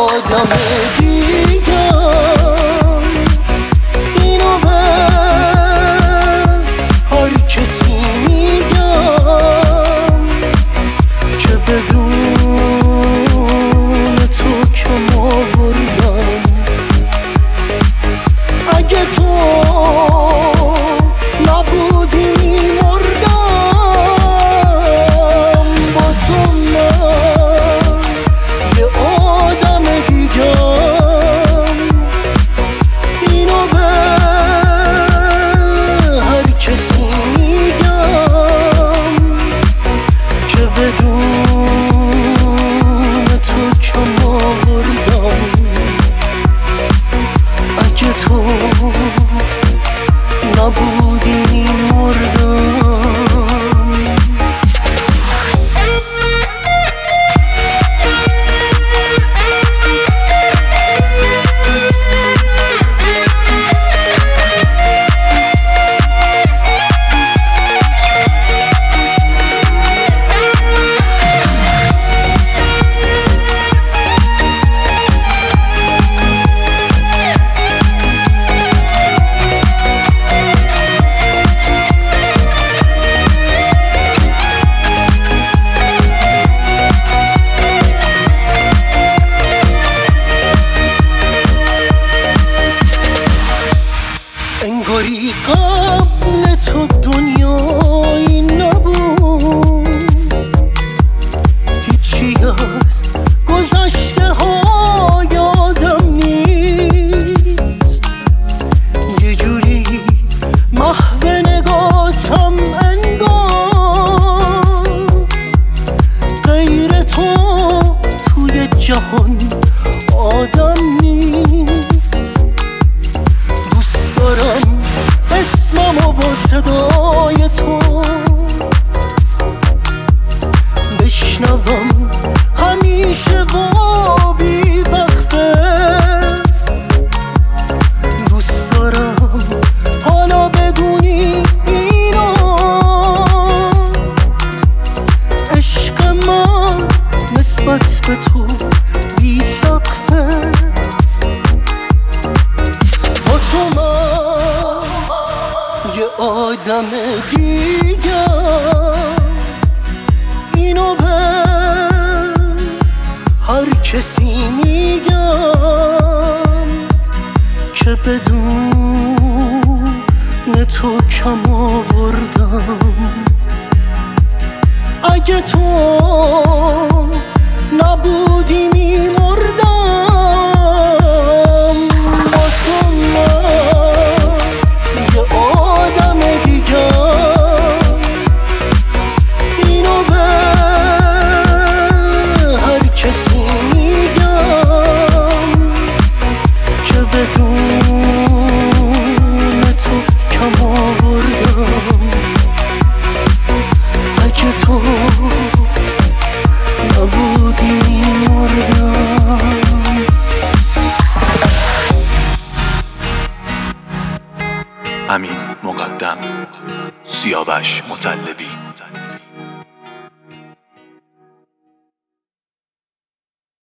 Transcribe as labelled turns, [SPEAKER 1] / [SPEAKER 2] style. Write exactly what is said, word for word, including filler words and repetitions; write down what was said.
[SPEAKER 1] آدم دیگر اینو به هر کسی میگم که بدون تو کم آوردم. اگه تو نبودی میمردم، با تو من یه آدم دیگم. اینو به هر کسی میگم که بدون تو کم آوردم. اگه تو نبودی میمردم. انگاری قبل تو دنیایی نبود، هیچی از گذشته ها یادم نیست. یه جوری محو نگاتم انگار غیر تو توی جهان آدم نیست. دارم اسممو با صدای تو بشنوم همیشه و بی وقفه. دوست دارم حالا بدونی اینو، عشق من نسبت به تو بی سقفه. با تو من یه آدم دیگر اینو به هر کسی میگم که بدون تو کم آوردم. اگه تو نبودی میمردم. با تو من یه آدم دیگر اینو به هر کسی میگم که بدون تو کم آوردم. اگه تو نبودی میمردم.
[SPEAKER 2] امین مقدم، سیاوش مطلبی.